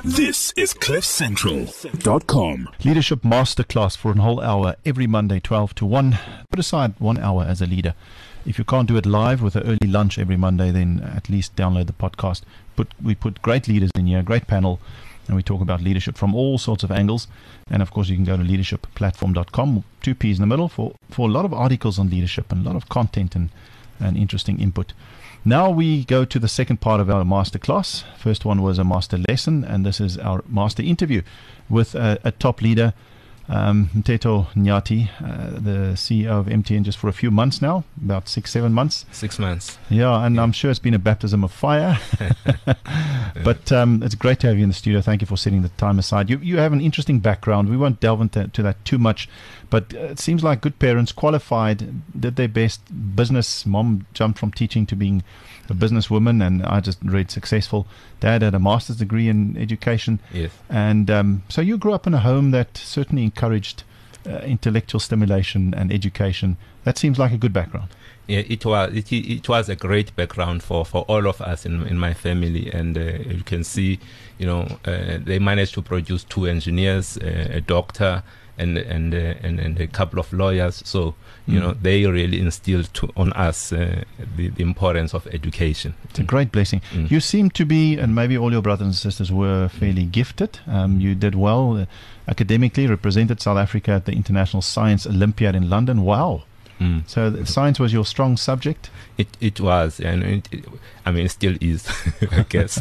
This is CliffCentral.com. Leadership Masterclass for a whole hour every Monday, 12 to 1. Put aside 1 hour as a leader. If you can't do it live with an early lunch every Monday, then at least download the podcast. We put great leaders in here, great panel, and we talk about leadership from all sorts of angles. And of course, you can go to leadershipplatform.com, 2 P's in the middle, for a lot of articles on leadership and a lot of content and interesting input. Now we go to the second part of our masterclass. First one was a master lesson, and this is our master interview with a top leader, Mteto Nyati, the CEO of MTN, just for a few months now, about 6-7 months. 6 months. Yeah, and I'm sure it's been a baptism of fire. But it's great to have you in the studio. Thank you for setting the time aside. You have an interesting background. We won't delve into that too much, but it seems like good parents, qualified, did their best. Business, mom jumped from teaching to being a businesswoman, and I just read successful. Dad had a master's degree in education. Yes. And so you grew up in a home that certainly encouraged intellectual stimulation and education. That seems like a good background. Yeah, it was a great background for all of us in my family, and you can see, they managed to produce 2 engineers, a doctor, and a couple of lawyers. So they really instilled on us the importance of education. It's a great blessing. You seem to be, and maybe all your brothers and sisters were fairly gifted. You did well academically, represented South Africa at the International Science Olympiad in London. Wow. So science was your strong subject? It was, and it still is, I guess.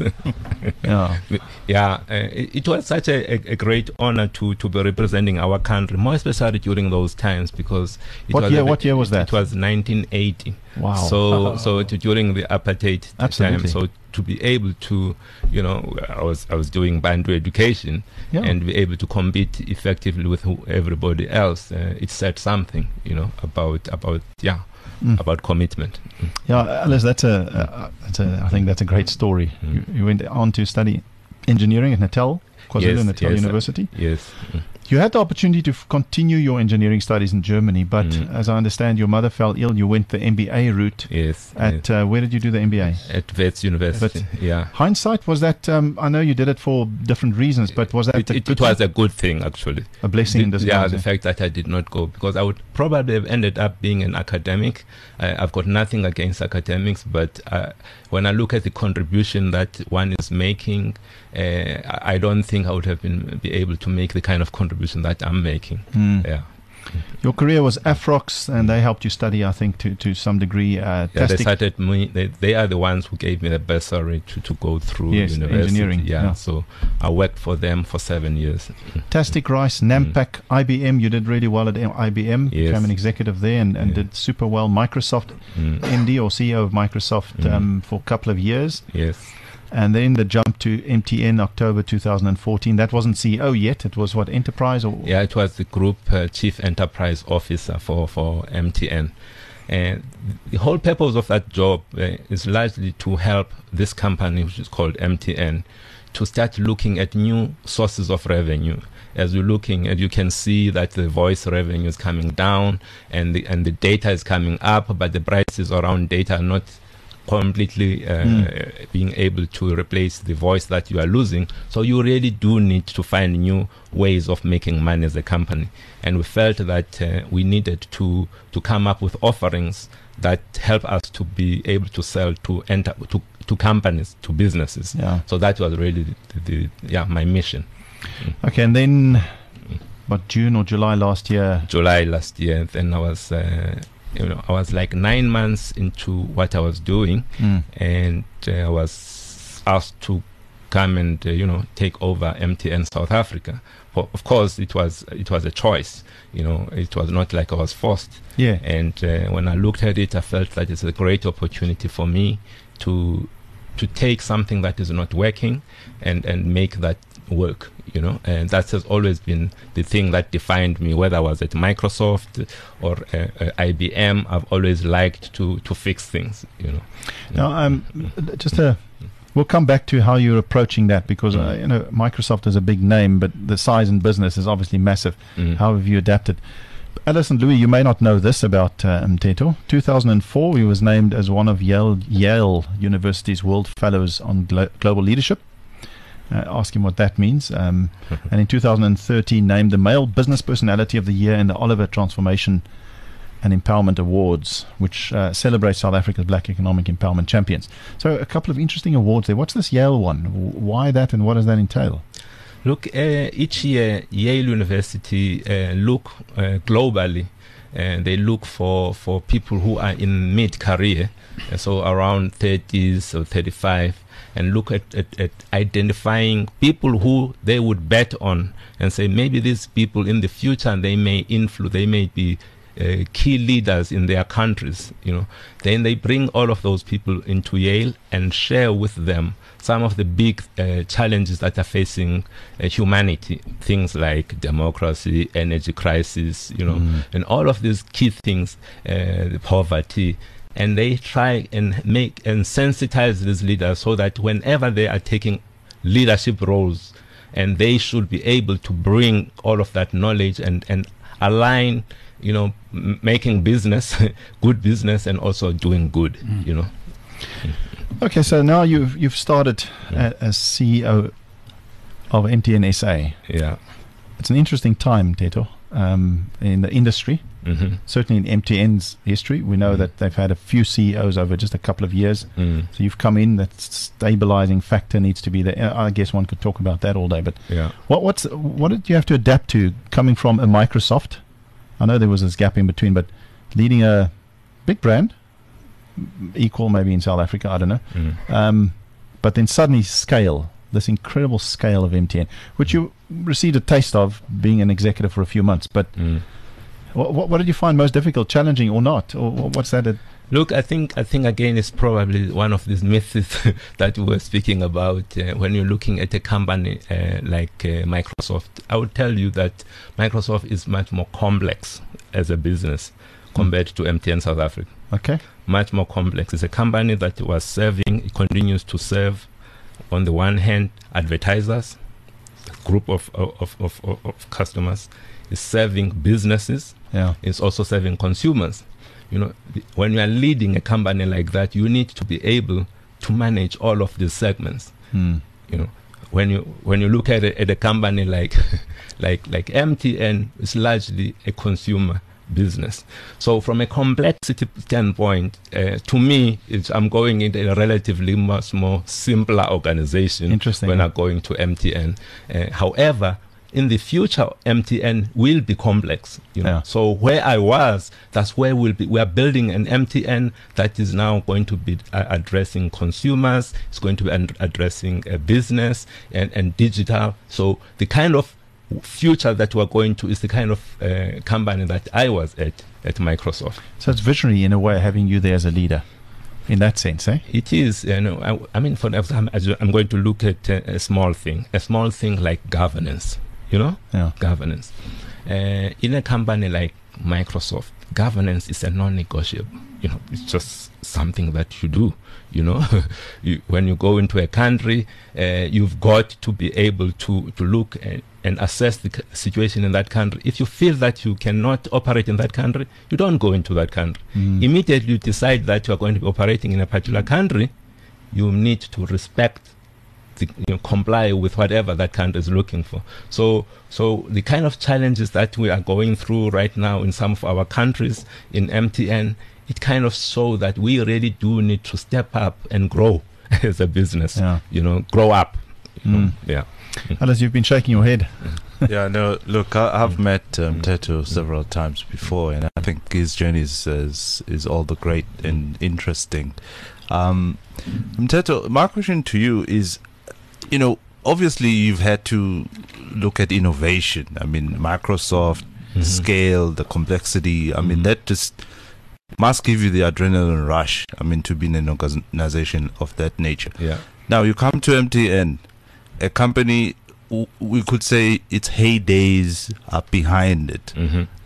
It was such a great honor to be representing our country, more especially during those times, because what year was that? It was 1980. Wow. So during the apartheid Absolutely. time, so to be able to, I was doing Bantu education, and be able to compete effectively with everybody else, it said something, about commitment. Yeah, Alice, I think that's a great story. You went on to study engineering at Natal, KwaZulu-Natal University. Yes. You had the opportunity to continue your engineering studies in Germany, but as I understand, your mother fell ill. You went the MBA route. Yes. Where did you do the MBA? At Wits University. Hindsight, was that, I know you did it for different reasons, but was that it was a good thing, actually. A blessing in disguise. Yeah, the fact that I did not go, because I would probably have ended up being an academic. I've got nothing against academics, but when I look at the contribution that one is making, I don't think I would have be able to make the kind of contribution that I'm making. Your career was Afrox, and they helped you study, I think, to some degree. They started me. They are the ones who gave me the bursary to go through university. Engineering. So I worked for them for 7 years. Tastic Rice, Nampak, IBM. You did really well at IBM. Became an executive there and did super well. Microsoft, MD or CEO of Microsoft for a couple of years. Yes. And then the jump to MTN, October 2014. That wasn't CEO yet. It was what, enterprise? It was the group chief enterprise officer for MTN. And the whole purpose of that job is largely to help this company, which is called MTN, to start looking at new sources of revenue. As you're looking, and you can see that the voice revenue is coming down, and the data is coming up, but the prices around data are not completely being able to replace the voice that you are losing. So you really do need to find new ways of making money as a company. And we felt that we needed to come up with offerings that help us to be able to sell to companies, to businesses. So that was really my mission. Okay, and then June or July last year? July last year. Then I was I was like 9 months into what I was doing, and I was asked to come and take over MTN South Africa. Of course, it was a choice. It was not like I was forced. And when I looked at it, I felt that it's a great opportunity for me to take something that is not working and make that work. And that has always been the thing that defined me, whether I was at Microsoft or IBM. I've always liked to fix things. Now, we'll come back to how you're approaching that, because Microsoft is a big name, but the size in business is obviously massive. How have you adapted? Alice and Louis, you may not know this about Mteto. 2004, he was named as one of Yale University's World Fellows on Global Leadership. ask him what that means. And in 2013, named the Male Business Personality of the Year in the Oliver Transformation and Empowerment Awards, which celebrates South Africa's Black economic empowerment champions. So a couple of interesting awards there. What's this Yale one? Why that, and what does that entail? Look, each year Yale University look globally. They look for people who are in mid-career, so around 30s or 35, and look at identifying people who they would bet on and say maybe these people in the future they may be key leaders in their countries. Then they bring all of those people into Yale and share with them some of the big challenges that are facing humanity, things like democracy, energy crisis, and all of these key things, the poverty. And they try and make and sensitize these leaders so that whenever they are taking leadership roles, and they should be able to bring all of that knowledge and align, making business, good business, and also doing good, Okay, so now you've started as CEO of MTN SA. Yeah. It's an interesting time, Teto, in the industry. Mm-hmm. Certainly in MTN's history. We know that they've had a few CEOs over just a couple of years. So you've come in, that stabilizing factor needs to be there. I guess one could talk about that all day, but yeah. What did you have to adapt to coming from a Microsoft? I know there was this gap in between, but leading a big brand, equal maybe in South Africa, I don't know. But then suddenly scale, this incredible scale of MTN, which you received a taste of being an executive for a few months. But what did you find most difficult, challenging or not? Or what's that? Look, I think again it's probably one of these myths that we were speaking about when you're looking at a company like Microsoft. I would tell you that Microsoft is much more complex as a business compared to MTN South Africa. Okay. Much more complex. It's a company that was serving, it continues to serve, on the one hand, advertisers, a group of customers. It's serving businesses. Yeah. It's also serving consumers. When you are leading a company like that, you need to be able to manage all of these segments. When you look at a company like MTN, it's largely a consumer business. So from a complexity standpoint, to me, I'm going into a relatively much more simpler organization when I'm going to MTN. However, in the future, MTN will be complex. So where I was, that's where we are building an MTN that is now going to be addressing consumers. It's going to be addressing business and digital. So the kind of future that we're going to is the kind of company that I was at Microsoft. So it's visionary in a way, having you there as a leader, in that sense, eh? It is. I mean, for example, I'm going to look at a small thing like governance. Governance. In a company like Microsoft, governance is a non-negotiable. It's just something that you do. When you go into a country, you've got to be able to look and assess the situation in that country. If you feel that you cannot operate in that country, you don't go into that country. Immediately you decide that you are going to be operating in a particular country, you need to respect comply with whatever that country is looking for. So the kind of challenges that we are going through right now in some of our countries in MTN, it kind of shows that we really do need to step up and grow as a business. Grow up. Yeah. Alice, you've been shaking your head. Yeah, no, look, I've met Teto several times before, and I think his journey is all the great and interesting. Teto, my question to you is, obviously you've had to look at innovation. I mean, Microsoft, scale, the complexity. I mean, that just must give you the adrenaline rush, to be in an organization of that nature. Yeah. Now, you come to MTN, a company, we could say its heydays are behind it.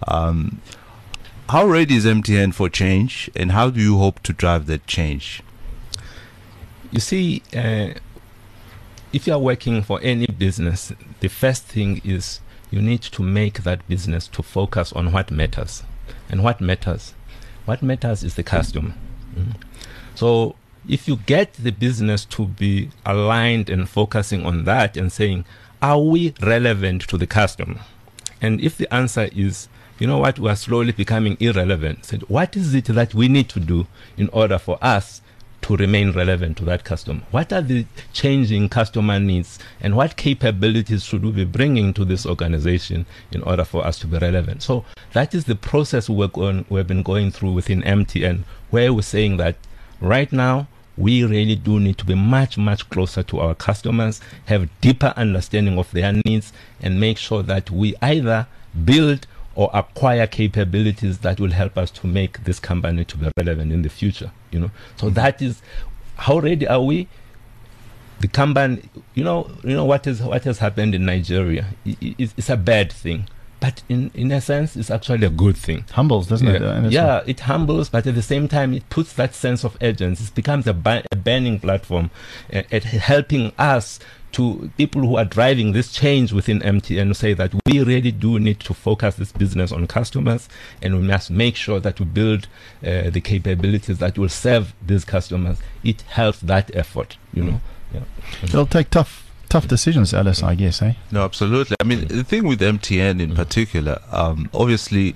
How ready is MTN for change, and how do you hope to drive that change? You see, if you are working for any business, the first thing is you need to make that business to focus on what matters. And what matters is the customer. So if you get the business to be aligned and focusing on that and saying, are we relevant to the customer? And if the answer is, you know what, we are slowly becoming irrelevant, said, what is it that we need to do in order for us to remain relevant to that customer? What are the changing customer needs, and what capabilities should we be bringing to this organization in order for us to be relevant? So that is the process we've been going through within MTN, where we're saying that right now we really do need to be much, much closer to our customers, have deeper understanding of their needs, and make sure that we either build or acquire capabilities that will help us to make this company to be relevant in the future. So that is how ready are we? The company, what has happened in Nigeria. It's a bad thing, but in a sense, it's actually a good thing. Humbles, doesn't it? Yeah, it humbles, but at the same time, it puts that sense of urgency. It becomes a burning platform at helping us, to people who are driving this change within MTN, say that we really do need to focus this business on customers, and we must make sure that we build the capabilities that will serve these customers. It helps that effort, Yeah. It'll take tough decisions, Alice, I guess, eh? No, absolutely. I mean, the thing with MTN in particular, obviously,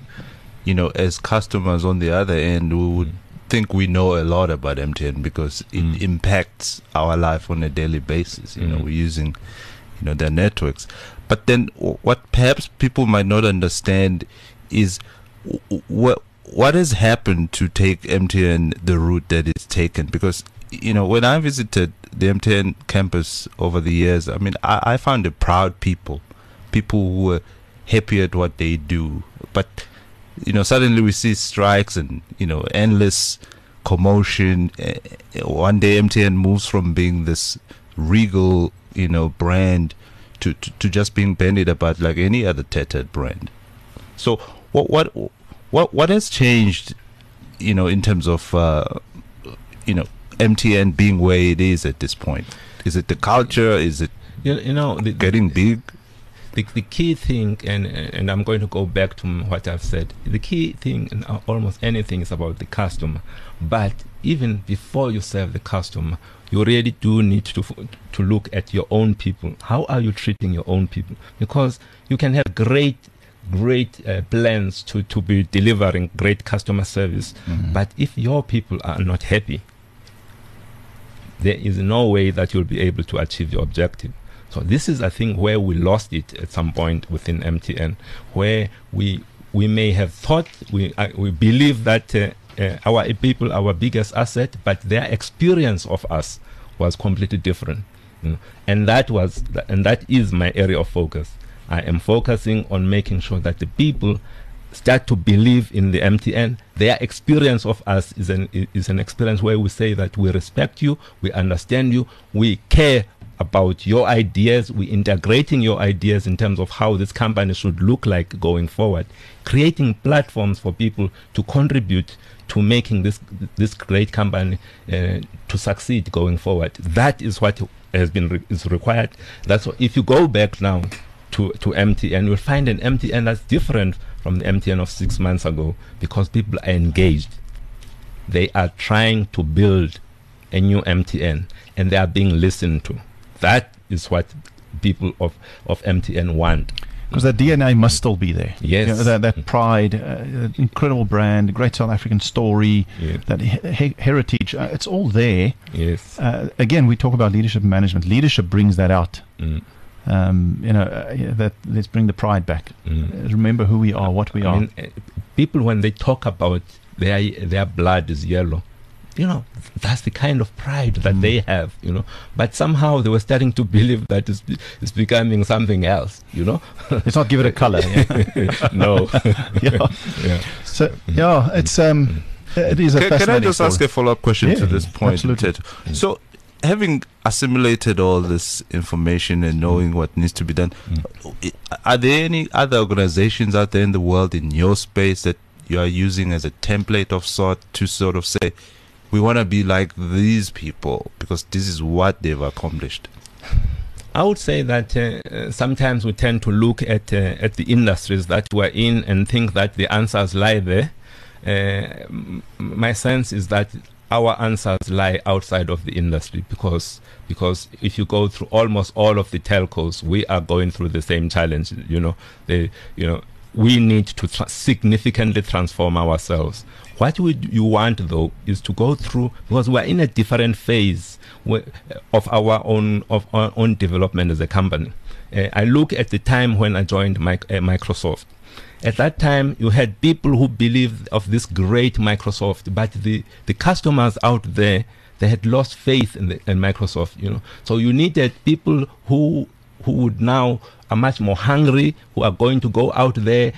as customers on the other end, we would think we know a lot about MTN because it impacts our life on a daily basis. We're using, their networks. But then what perhaps people might not understand is what has happened to take MTN the route that it's taken. Because, when I visited the MTN campus over the years, I mean, I found a proud people who were happy at what they do. But suddenly we see strikes and, endless commotion. One day MTN moves from being this regal, brand to just being bandied about like any other tattered brand. So what has changed, in terms of, MTN being where it is at this point? Is it the culture? Is it getting big? The key thing, and I'm going to go back to what I've said, the key thing in almost anything is about the customer. But even before you serve the customer, you really do need to look at your own people. How are you treating your own people? Because you can have great plans to be delivering great customer service, but if your people are not happy, there is no way that you'll be able to achieve your objective. So this is, I think, where we lost it at some point within MTN, where we may have thought, we believe that our people, our biggest asset, but their experience of us was completely different. And that is my area of focus. I am focusing on making sure that the people start to believe in the MTN. Their experience of us is an experience where we say that we respect you, we understand you, we care about your ideas, we're integrating your ideas in terms of how this company should look like going forward, creating platforms for people to contribute to making this great company to succeed going forward. That is what is required. That's what, if you go back now to MTN, you'll find an MTN that's different from the MTN of 6 months ago, because people are engaged. They are trying to build a new MTN, and they are being listened to. That is what people of MTN want. Because that DNA must still be there. Yes. That pride, incredible brand, great South African story, that heritage, it's all there. Yes. Again, we talk about leadership and management. Leadership brings that out. That let's bring the pride back. Remember who we are, what we are. People, when they talk about their blood is yellow, that's the kind of pride that they have, but somehow they were starting to believe that it's becoming something else, Let's not give it a color. No. So it's it is a fascinating Can I just story. ask a follow-up question to this point? Absolutely. Ted? So, having assimilated all this information and knowing what needs to be done, are there any other organizations out there in the world in your space that you are using as a template of sort to sort of say, we want to be like these people because this is what they've accomplished? I would say that sometimes we tend to look at the industries that we're in and think that the answers lie there. My sense is that our answers lie outside of the industry, because if you go through almost all of the telcos, we are going through the same challenge. We need to significantly transform ourselves. What you want, though, is to go through, because we're in a different phase of our own development as a company. I look at the time when I joined Microsoft. At that time, you had people who believed of this great Microsoft, but the customers out there, they had lost faith in Microsoft. So you needed people who would now are much more hungry, who are going to go out there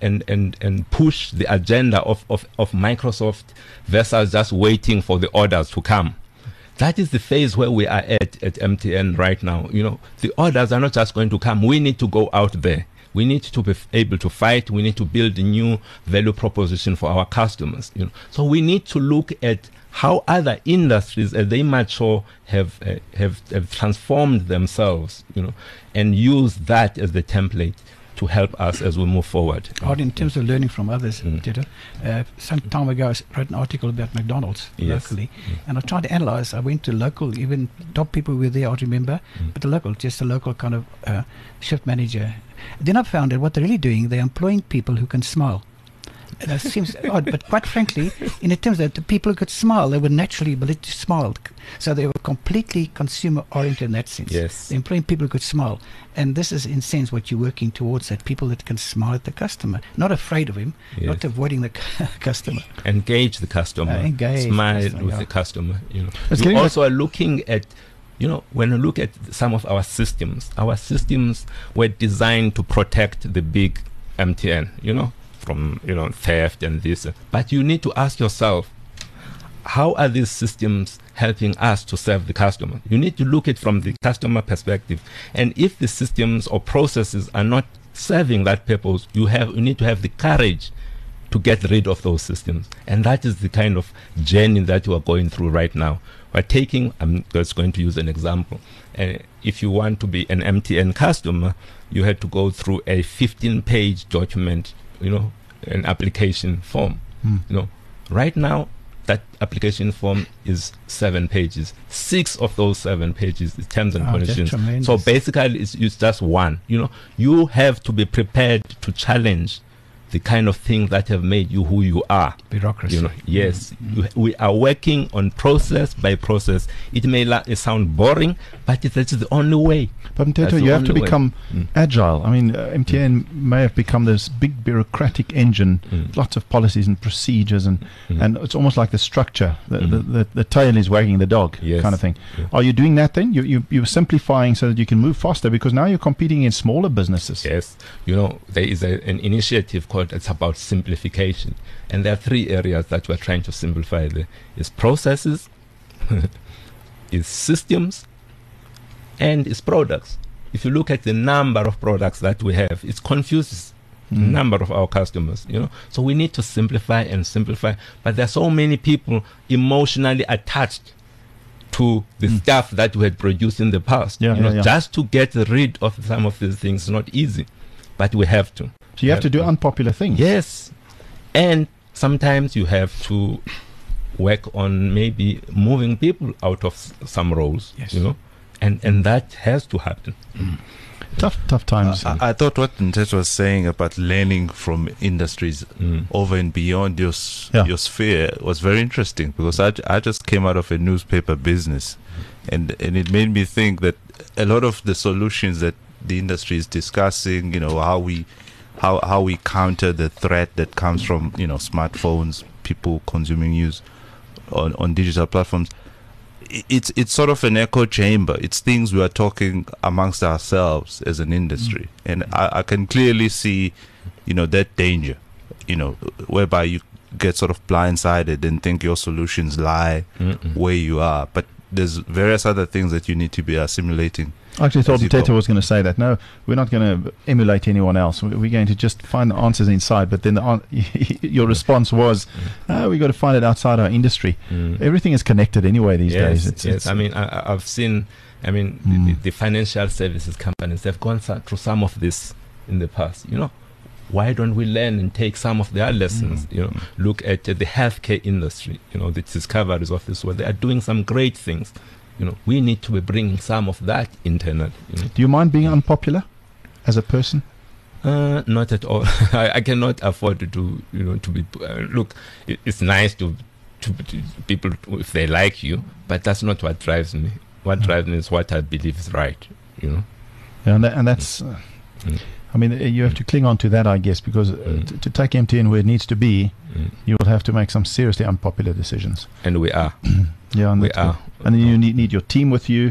and push the agenda of Microsoft versus just waiting for the orders to come. That is the phase where we are at MTN right now. The orders are not just going to come. We need to go out there. We need to be able to fight. We need to build a new value proposition for our customers. So we need to look at how other industries, as they mature, have transformed themselves, and use that as the template to help us as we move forward. In terms of learning from others, Tito, some time ago I wrote an article about McDonald's locally, and I tried to analyze. I went to local, even top people were there, I remember, but just a local kind of shift manager. Then I found that what they're really doing, they're employing people who can smile. And it seems odd, but quite frankly, in terms of the people who could smile, they were naturally able to smile. So they were completely consumer-oriented in that sense. Yes. They're employing people who could smile. And this is, in a sense, what you're working towards, that people that can smile at the customer, not afraid of him, not avoiding the customer. Engage the customer. Smile with the customer. You also are looking at, when you look at some of our systems were designed to protect the big MTN, from theft and this. But you need to ask yourself, how are these systems helping us to serve the customer? You need to look at it from the customer perspective. And if the systems or processes are not serving that purpose, you need to have the courage to get rid of those systems. And that is the kind of journey that you are going through right now. I'm just going to use an example. If you want to be an MTN customer, you had to go through a 15-page document, an application form. Right now, that application form is 7 pages. 6 of those 7 pages is terms and conditions. So basically, it's just one. You have to be prepared to challenge the kind of things that have made you who you are. Bureaucracy. Yes. We are working on process by process. It may sound boring, but that's the only way. But Mteto, you have to become agile. I mean, MTN may have become this big bureaucratic engine, lots of policies and procedures, and it's almost like the structure. The tail is wagging the dog, kind of thing. Are you doing that then? You're simplifying so that you can move faster, because now you're competing in smaller businesses. Yes. There is an initiative called It's About Simplification, and there are 3 areas that we're trying to simplify. There is processes, is systems, and is products. If you look at the number of products that we have, it confuses the number of our customers. So we need to simplify and simplify. But there are so many people emotionally attached to the stuff that we had produced in the past. Just to get rid of some of these things is not easy, but we have to. So you have to do unpopular things. Yes. And sometimes you have to work on maybe moving people out of some roles, and that has to happen. Tough times. I thought what Ntet was saying about learning from industries over and beyond your sphere was very interesting, because I just came out of a newspaper business, and it made me think that a lot of the solutions that the industry is discussing, how we counter the threat that comes from smartphones, people consuming news on digital platforms, it's sort of an echo chamber. It's things we are talking amongst ourselves as an industry, and I can clearly see that danger, whereby you get sort of blindsided and think your solutions lie where you are, but there's various other things that you need to be assimilating. I actually thought Mteto was going to say that. No, we're not going to emulate anyone else. We're going to just find the answers inside. But then your response was, we've got to find it outside our industry. Everything is connected anyway these days. Yes. I mean, I've seen, the financial services companies, they've gone through some of this in the past. why don't we learn and take some of their lessons? Look at the healthcare industry, the discoveries of this world. They are doing some great things. We need to be bringing some of that internally. Do you mind being unpopular as a person? Not at all. I cannot afford to be. Look, it's nice to people if they like you, but that's not what drives me. What drives me is what I believe is right. Yeah, and that's. I mean, you have to cling on to that, I guess, because to take MTN where it needs to be, you will have to make some seriously unpopular decisions. And we are. Yeah, and we are. And then you need your team with you.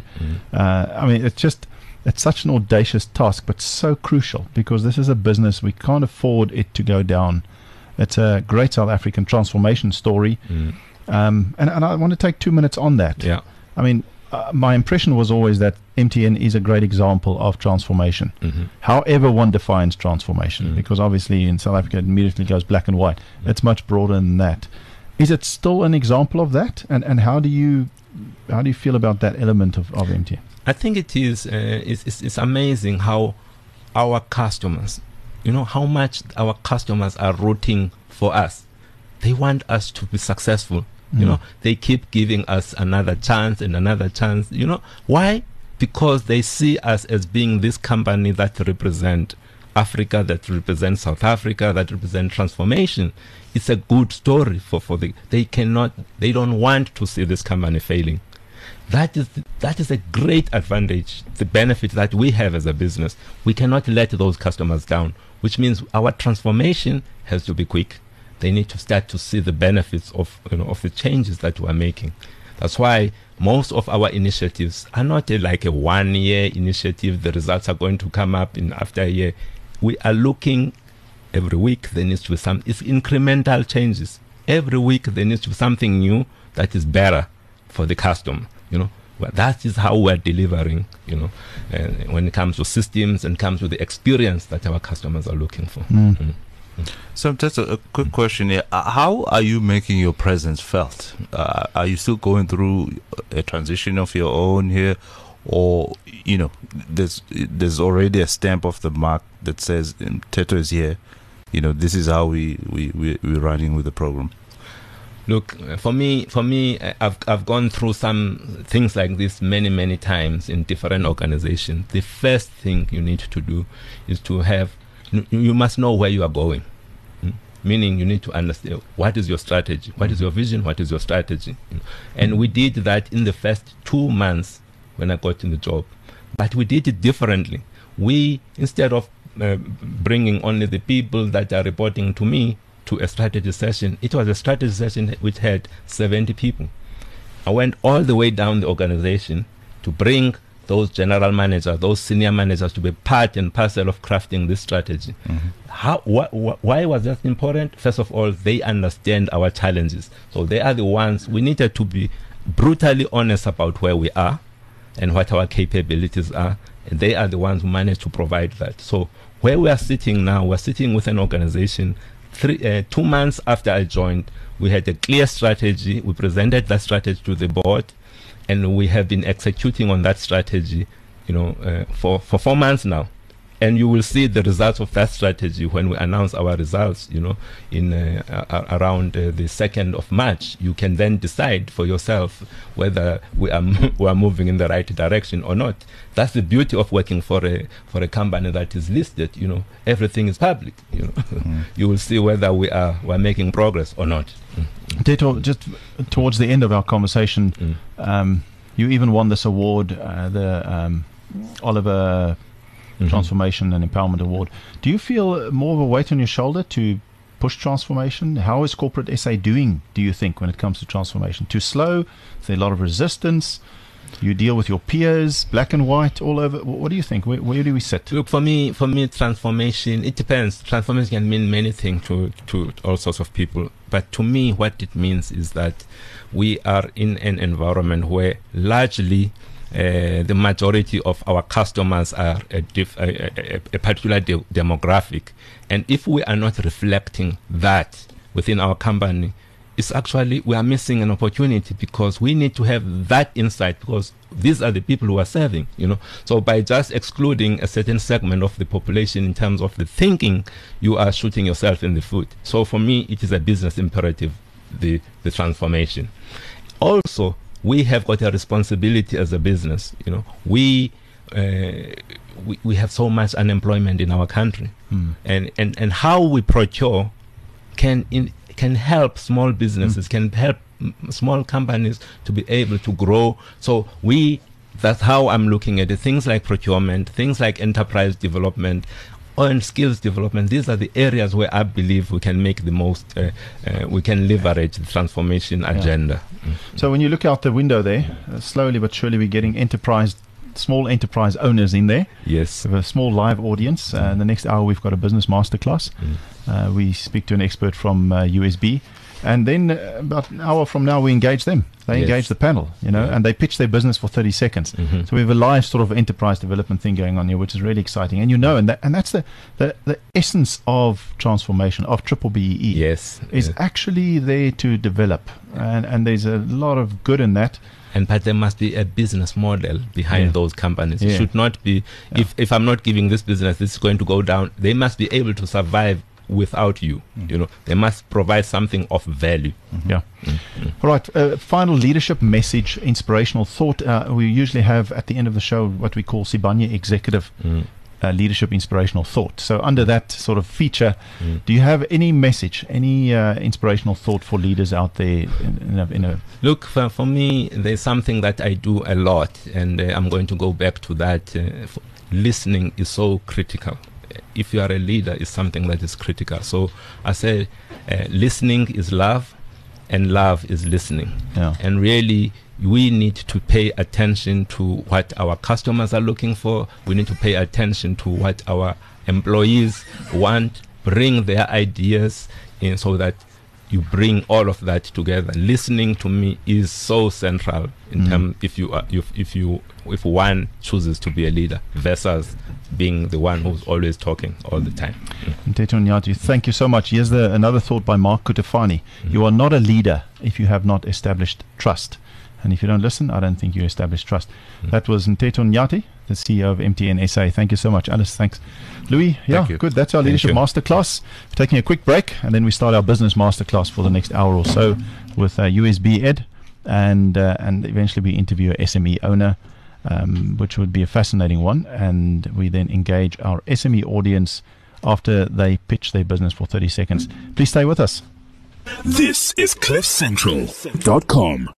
I mean, it's such an audacious task, but so crucial, because this is a business, we can't afford it to go down. It's a great South African transformation story. And I want to take 2 minutes on that. Yeah. I mean, my impression was always that MTN is a great example of transformation. However one defines transformation, because obviously in South Africa it immediately goes black and white. It's much broader than that. Is it still an example of that? And how do you feel about that element of MTN? I think it is. It's amazing how our customers, how much our customers are rooting for us. They want us to be successful. They keep giving us another chance and another chance. Why? Because they see us as being this company that represent Africa, that represents South Africa, that represent transformation. It's a good story for they don't want to see this company failing. That is a great advantage, the benefit that we have as a business. We cannot let those customers down, which means our transformation has to be quick. They need to start to see the benefits of the changes that we are making. That's why most of our initiatives are not like a 1 year initiative. The results are going to come up in after a year. We are looking every week. There needs to be it's incremental changes. Every week there needs to be something new that is better for the customer. But that is how we're delivering. When it comes to systems and comes to the experience that our customers are looking for. So just a quick question here. How are you making your presence felt? Are you still going through a transition of your own here? Or, there's already a stamp of the mark that says Teto is here. This is how we're running with the program. Look, for me, I've gone through some things like this many times in different organizations. The first thing you need to do is you must know where you are going. Meaning you need to understand what is your strategy, what is your vision, what is your strategy. And we did that in the first 2 months when I got in the job. But we did it differently. We, instead of bringing only the people that are reporting to me to a strategy session, it was a strategy session which had 70 people. I went all the way down the organization to bring those general managers, those senior managers to be part and parcel of crafting this strategy. Why was that important? First of all, they understand our challenges. So they are the ones, we needed to be brutally honest about where we are and what our capabilities are. And they are the ones who managed to provide that. So where we are sitting now, we're sitting with an organization. 2 months after I joined, we had a clear strategy. We presented that strategy to the board. And we have been executing on that strategy, for 4 months now. And you will see the results of that strategy when we announce our results, in around the 2nd of March. You can then decide for yourself whether we are moving in the right direction or not. That's the beauty of working for a company that is listed. Everything is public. You will see whether we're making progress or not. Teto, just towards the end of our conversation, you even won this award, the Oliver Transformation and Empowerment Award. Do you feel more of a weight on your shoulder to push transformation? How is corporate SA doing, do you think, when it comes to transformation? Too slow? Is there a lot of resistance? You deal with your peers, black and white, all over. What do you think? Where do we sit? Look, for me, transformation, it depends. Transformation can mean many things to all sorts of people. But to me, what it means is that we are in an environment where largely the majority of our customers are a particular demographic. And if we are not reflecting that within our company, it's actually we are missing an opportunity, because we need to have that insight, because these are the people who are serving, So by just excluding a certain segment of the population in terms of the thinking, you are shooting yourself in the foot. So for me, it is a business imperative, the transformation. Also, we have got a responsibility as a business. We have so much unemployment in our country, and how we procure can help small businesses, can help small companies to be able to grow. So that's how I'm looking at it. Things like procurement, things like enterprise development, and skills development. These are the areas where I believe we can make the most, we can leverage the transformation agenda. So when you look out the window there, slowly but surely we're getting small enterprise owners in there. Yes. We have a small live audience. In the next hour, we've got a business masterclass. We speak to an expert from USB. And then about an hour from now, we engage them. They engage the panel, and they pitch their business for 30 seconds. So we have a live sort of enterprise development thing going on here, which is really exciting. And and that's the essence of transformation, of Triple BEE. Yes. Is actually there to develop. And there's a lot of good in that. But there must be a business model behind those companies. It should not be, if I'm not giving this business, this is going to go down. They must be able to survive without you. They must provide something of value. All right, final leadership message, inspirational thought. We usually have at the end of the show what we call Sibanye Executive Leadership Inspirational Thought. So under that sort of feature, do you have any message, any inspirational thought for leaders out there? Look, for me, there's something that I do a lot, and I'm going to go back to that. Listening is so critical. If you are a leader, it's something that is critical. So I say listening is love, and love is listening. And really, we need to pay attention to what our customers are looking for. We need to pay attention to what our employees want, bring their ideas in, so that you bring all of that together. Listening to me is so central in terms if one chooses to be a leader versus being the one who's always talking all the time. Nteto Nyati, thank you so much. Here's another thought by Mark Kutafani. You are not a leader if you have not established trust. And if you don't listen, I don't think you establish trust. That was Nteto Nyati, the CEO of MTN SA. Thank you so much. Alice, thanks. Louis, good. That's our leadership masterclass. We're taking a quick break, and then we start our business masterclass for the next hour or so with USB Ed, and eventually we interview a SME owner, which would be a fascinating one. And we then engage our SME audience after they pitch their business for 30 seconds. Please stay with us. This is CliffCentral.com.